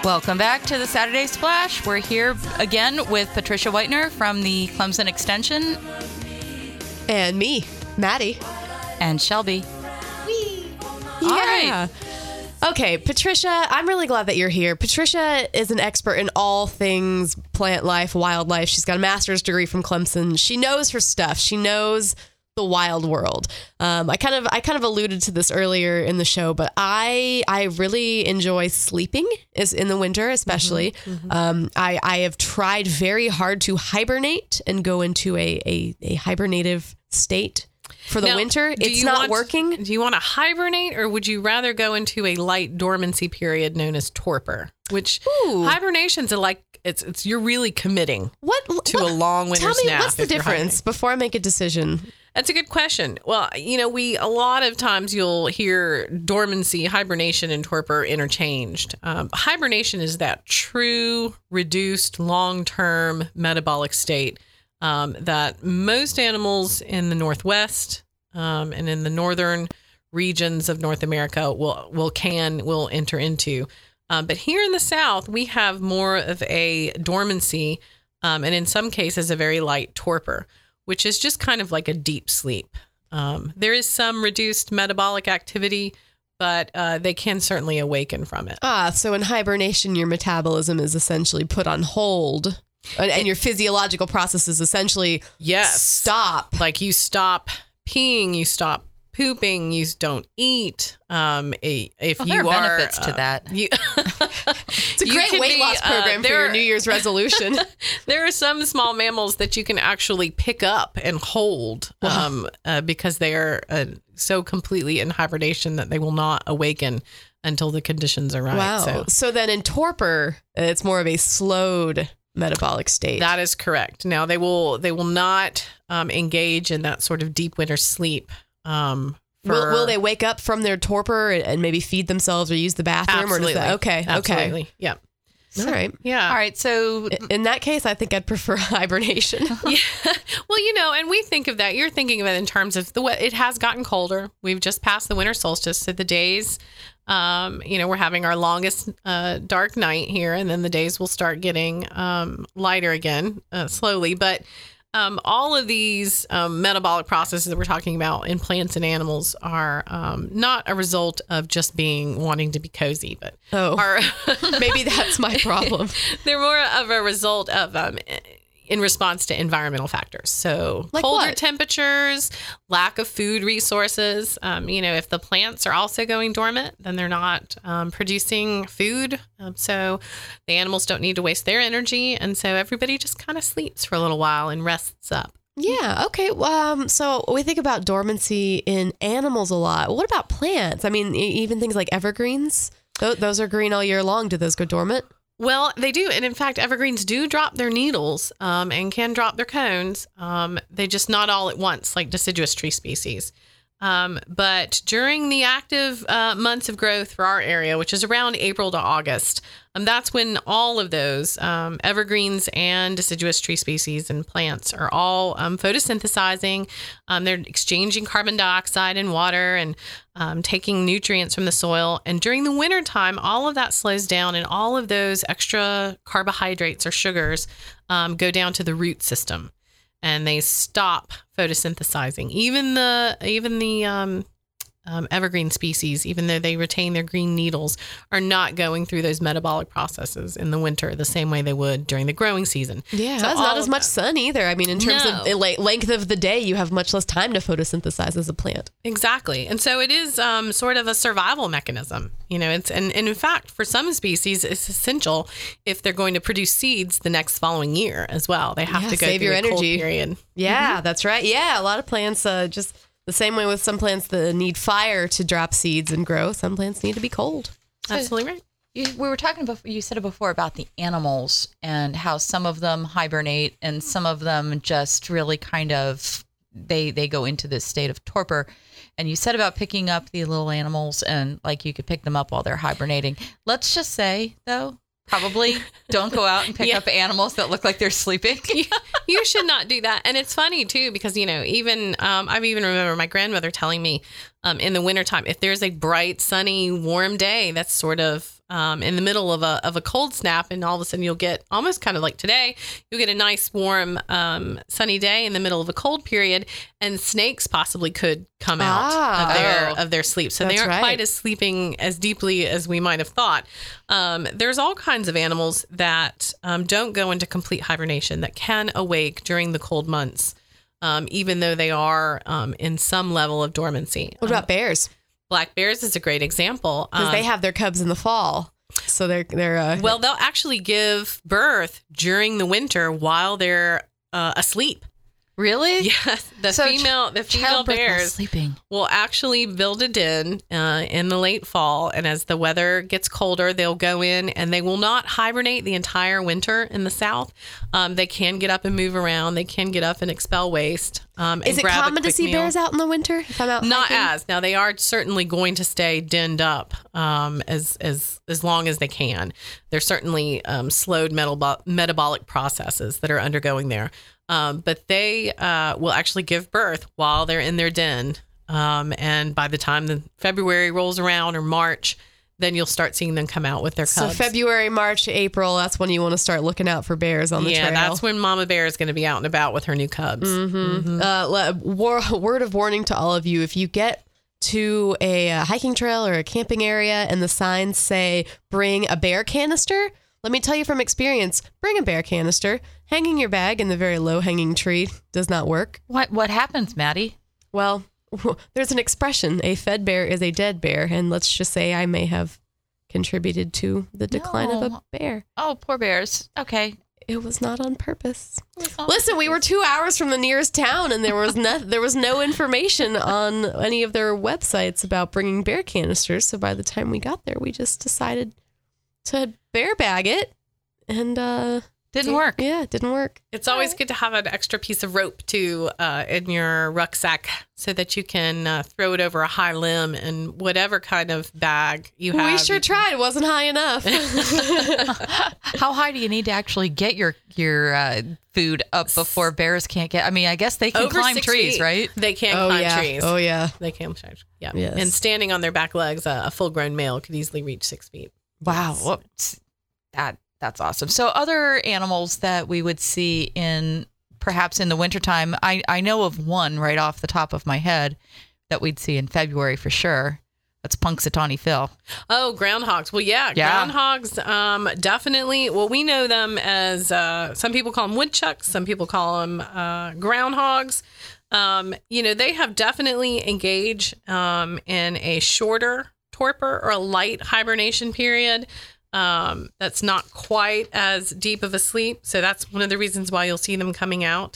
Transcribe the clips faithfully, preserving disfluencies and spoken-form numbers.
Welcome back to the Saturday Splash. We're here again with Patricia Whitener from the Clemson Extension. And me, Maddie. And Shelby. Whee! All Yeah. right. Okay, Patricia, I'm really glad that you're here. Patricia is an expert in all things plant life, wildlife. She's got a master's degree from Clemson. She knows her stuff. She knows the wild world. Um, I kind of I kind of alluded to this earlier in the show, but I I really enjoy sleeping is in the winter, especially. Mm-hmm, mm-hmm. Um, I I have tried very hard to hibernate and go into a a, a hibernative state for the now, winter. It's not want, working. Do you want to hibernate, or would you rather go into a light dormancy period known as torpor? Which Ooh. hibernation's a like it's it's you're really committing What to what, a long winter's Tell me nap what's the if you're difference hibernating. before I make a decision. That's a good question. Well, you know, we a lot of times you'll hear dormancy, hibernation, and torpor interchanged. Um, hibernation is that true, reduced, long-term metabolic state um, that most animals in the Northwest um, and in the northern regions of North America will will can will enter into. Um, but here in the South, we have more of a dormancy, um, and in some cases, a very light torpor, which is just kind of like a deep sleep. Um, there is some reduced metabolic activity, but uh, they can certainly awaken from it. Ah, so in hibernation, your metabolism is essentially put on hold, and, and your physiological processes essentially Yes. stop. Like you stop peeing, you stop pooping, you don't eat. Um, a, if Well, you there are are benefits to uh, that. You, It's a you great can weight be, loss uh, program for there your are- New Year's resolution. There are some small mammals that you can actually pick up and hold um, uh, because they are uh, so completely in hibernation that they will not awaken until the conditions are right. Wow. So So then in torpor, it's more of a slowed metabolic state. that is correct. Now they will they will not um, engage in that sort of deep winter sleep. Um, for, will, will they wake up from their torpor and, and maybe feed themselves or use the bathroom? Absolutely. Or does that, okay, Absolutely. okay. Yeah. All right. Yeah. All right. So In that case, I think I'd prefer hibernation. Yeah. Well, you know, and we think of that. You're thinking of it in terms of the way it has gotten colder. We've just passed the winter solstice, so the days, um, you know, we're having our longest uh, dark night here, and then the days will start getting um, lighter again, uh, slowly. But um, all of these um, metabolic processes that we're talking about in plants and animals are um, not a result of just being wanting to be cozy, but Oh. are Maybe that's my problem. they're more of a result of um, in response to environmental factors. So Like colder what? temperatures, lack of food resources. Um, you know, if the plants are also going dormant, then they're not um, producing food. Um, so the animals don't need to waste their energy. And so everybody just kind of sleeps for a little while and rests up. Yeah. Okay. Um, so we think about dormancy in animals a lot. What about plants? I mean, e- even things like evergreens, Th- those are green all year long. Do those go dormant? Well, they do. And in fact, evergreens do drop their needles um, and can drop their cones. Um, they just not all at once, like deciduous tree species. Um, but during the active uh, months of growth for our area, which is around April to August, um, that's when all of those um, evergreens and deciduous tree species and plants are all um, photosynthesizing. Um, they're exchanging carbon dioxide and water and um, taking nutrients from the soil. And during the wintertime, all of that slows down and all of those extra carbohydrates or sugars um, go down to the root system. And they stop photosynthesizing. Even the even the um, um, evergreen species, even though they retain their green needles, are not going through those metabolic processes in the winter the same way they would during the growing season. Yeah, So that's all not as of much that- sun either. I mean, in terms No. of the la- length of the day, you have much less time to photosynthesize as a plant. Exactly. And so it is um, sort of a survival mechanism. You know, it's and, and in fact, for some species, it's essential if they're going to produce seeds the next following year as well. They have Yeah, to go save through your a cold energy. period. Yeah, that's right. Yeah, a lot of plants uh, just the same way with some plants that need fire to drop seeds and grow. Some plants need to be cold. Absolutely right. you, we were talking before, you said it before about the animals and how some of them hibernate and some of them just really kind of, they, they go into this state of torpor. And you said about picking up the little animals and like you could pick them up while they're hibernating. Let's just say though, probably don't go out and pick Yeah. up animals that look like they're sleeping. you, you should not do that. And it's funny too, because, you know, even, um, I even remember my grandmother telling me, um, in the wintertime. If there's a bright, sunny, warm day, that's sort of um, in the middle of a of a cold snap, and all of a sudden you'll get almost kind of like today, you'll get a nice, warm, um, sunny day in the middle of a cold period, and snakes possibly could come out Ah. of their Oh. of their sleep. So they That's aren't right. quite as sleeping as deeply as we might have thought. Um, there's all kinds of animals that um, don't go into complete hibernation that can awake during the cold months, um, even though they are um, in some level of dormancy. What about bears? Um, black bears is a great example. Because Um, they have their cubs in the fall, so they're they're uh, well, they'll actually give birth during the winter while they're uh, asleep. Really? Yes, the So female the female Childbirth while bears sleeping. will actually build a den uh, in the late fall, and as the weather gets colder, they'll go in, and they will not hibernate the entire winter in the south. Um, they can get up and move around. They can get up and expel waste. Um, Is and it grab a common to quick see meal. bears out in the winter? If I'm out Not hiking? as now they are certainly going to stay denned up um, as as as long as they can. There's certainly um, slowed metabol- metabolic processes that are undergoing there, um, but they uh, will actually give birth while they're in their den. Um, and by the time the February rolls around or March, then you'll start seeing them come out with their So cubs. February, March, April, that's when you want to start looking out for bears on the yeah, trail. that's when Mama Bear is going to be out and about with her new cubs. Mm-hmm. Uh, le- war- word of warning to all of you: if you get to a uh, hiking trail or a camping area and the signs say "bring a bear canister," let me tell you from experience: bring a bear canister. Hanging your bag in the very low-hanging tree does not work. What what happens, Maddie? Well, there's an expression: a fed bear is a dead bear, and let's just say I may have contributed to the decline of No. a bear. Oh, poor bears. Okay. It was not on purpose. It's not- Listen, we were two hours from the nearest town, and there was no there was no information on any of their websites about bringing bear canisters. So by the time we got there, we just decided to bear bag it, and uh, Didn't work. yeah, it didn't work. It's always good to have an extra piece of rope too uh, in your rucksack so that you can uh, throw it over a high limb and whatever kind of bag you have. we sure you can- tried. It wasn't high enough. How high do you need to actually get your your uh, food up before bears can't get? I mean, I guess they can Over climb six trees, feet. right? They can oh climb yeah. trees. Oh yeah. They can climb trees. Yeah. Yes. And standing on their back legs, uh, a full grown male could easily reach six feet. Wow. Whoops. That that's awesome. So other animals that we would see in perhaps in the wintertime, I, I know of one right off the top of my head that we'd see in February for sure. That's Punxsutawney Phil. Oh, groundhogs. Well, yeah, Yeah. groundhogs. Um, definitely. Well, we know them as uh, some people call them woodchucks. Some people call them uh, groundhogs. Um, you know, they have definitely engaged um, in a shorter torpor or a light hibernation period. Um, that's not quite as deep of a sleep. So that's one of the reasons why you'll see them coming out.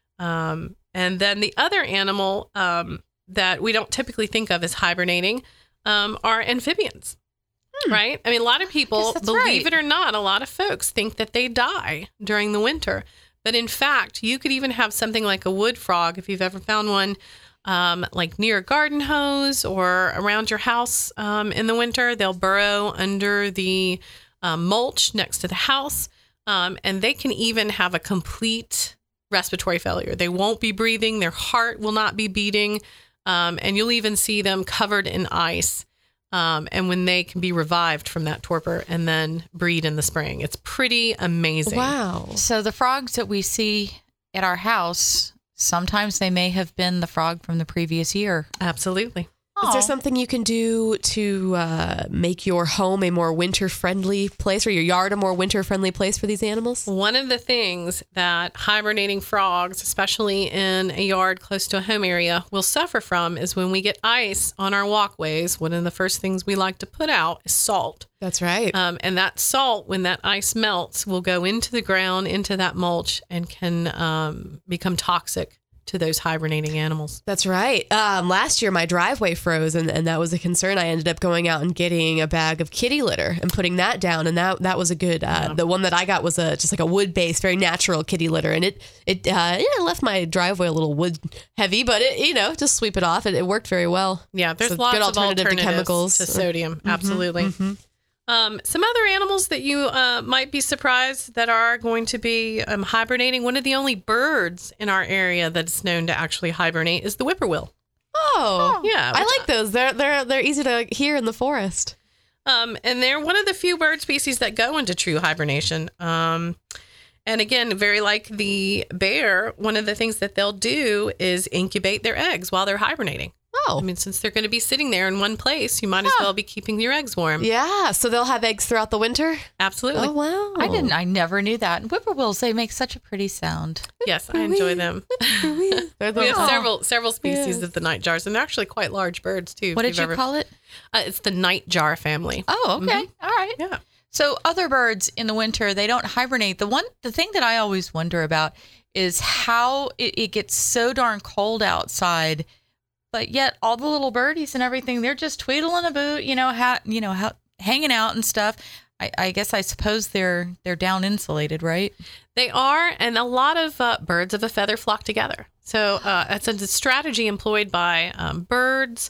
Um, and then the other animal um, that we don't typically think of as hibernating um, are amphibians, right? I mean, a lot of people, Yes, that's believe right. it or not, a lot of folks think that they die during the winter. But in fact, you could even have something like a wood frog, if you've ever found one, um, like near a garden hose or around your house um, in the winter. They'll burrow under the um, mulch next to the house, um, and they can even have a complete respiratory failure. They won't be breathing. Their heart will not be beating. Um, and you'll even see them covered in ice. Um, and when they can be revived from that torpor and then breed in the spring, it's pretty amazing. Wow. So the frogs that we see at our house, sometimes they may have been the frog from the previous year. Absolutely. Is there Aw. something you can do to uh, make your home a more winter-friendly place, or your yard a more winter-friendly place for these animals? One of the things that hibernating frogs, especially in a yard close to a home area, will suffer from is when we get ice on our walkways. One of the first things we like to put out is salt. That's right. Um, and that salt, when that ice melts, will go into the ground, into that mulch, and can um, become toxic to those hibernating animals. That's right. Um, last year, my driveway froze, and, and that was a concern. I ended up going out and getting a bag of kitty litter and putting that down, and that that was a good. Uh, Yeah. The one that I got was a just like a wood based, very natural kitty litter, and it it uh, yeah left my driveway a little wood heavy, but it you know just sweep it off. It, it worked very well. Yeah, there's It's a lots good of alternative to alternatives chemicals. to sodium. Absolutely. Um, some other animals that you uh, might be surprised that are going to be um, hibernating. One of the only birds in our area that's known to actually hibernate is the whippoorwill. Oh, Yeah, I which- like those. They're they're they're easy to hear in the forest. Um, and they're one of the few bird species that go into true hibernation. Um, and again, very like the bear, one of the things that they'll do is incubate their eggs while they're hibernating. Oh, I mean, since they're going to be sitting there in one place, you might as well be keeping your eggs warm. yeah. So they'll have eggs throughout the winter. Absolutely. Oh wow! I didn't. I never knew that. And whippoorwills, they make such a pretty sound. Yes, I enjoy them. They're the, We have oh. several several species Yes. of the nightjars, and they're actually quite large birds too. if What did you've you ever- call it? Uh, it's the nightjar family. Oh, okay. All right. Yeah. So other birds in the winter, they don't hibernate. The one, the thing that I always wonder about is how it, it gets so darn cold outside, but yet all the little birdies and everything, they're just tweedling a boot, you know, how, you know, how hanging out and stuff. I, I guess I suppose they're they're down insulated, right? They are, and a lot of uh, birds of a feather flock together. So uh, it's a strategy employed by um, birds,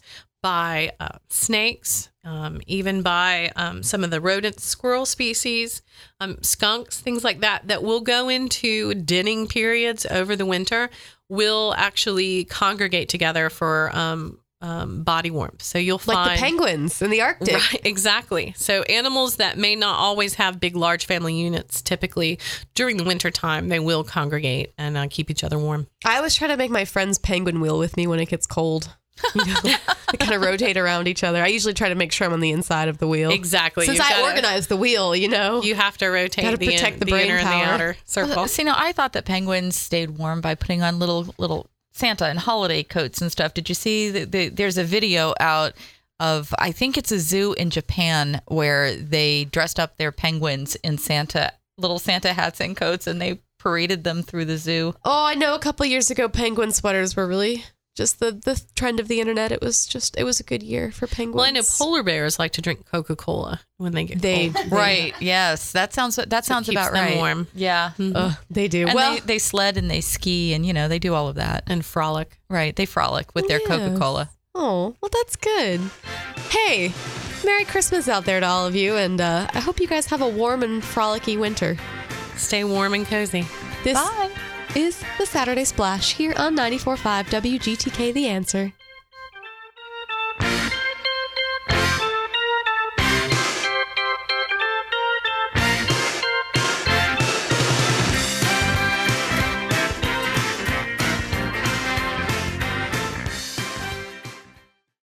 by uh, snakes, um, even by um, some of the rodent squirrel species, um, skunks, things like that, that will go into denning periods over the winter, will actually congregate together for um, um, body warmth. So you'll like find the penguins in the Arctic. Right, exactly. So animals that may not always have big, large family units, typically during the winter time, they will congregate and uh, keep each other warm. I always try to make my friends penguin wheel with me when it gets cold. You know, they kind of rotate around each other. I usually try to make sure I'm on the inside of the wheel. Exactly. Since You've I gotta- organize the wheel, you know. You have to rotate Gotta the, protect in, the the, brain inner and the power. outer circle. Well, see, now I thought that penguins stayed warm by putting on little little Santa and holiday coats and stuff. Did you see? The, the, there's a video out of, I think it's a zoo in Japan, where they dressed up their penguins in Santa little Santa hats and coats, and they paraded them through the zoo. Oh, I know a couple years ago, penguin sweaters were really just the, the trend of the internet. It was just, it was a good year for penguins. Well, I know polar bears like to drink Coca-Cola when they get They, cold. Right. Yes. That sounds that sounds keeps about them right. warm. Yeah. uh, they do. And well, they, they sled and they ski and, you know, they do all of that. And frolic. Right. They frolic with their Yes. Coca-Cola. oh, well, that's good. Hey, Merry Christmas out there to all of you. And uh, I hope you guys have a warm and frolicky winter. Stay warm and cozy. This Bye. is the Saturday Splash here on ninety-four point five W G T K The Answer.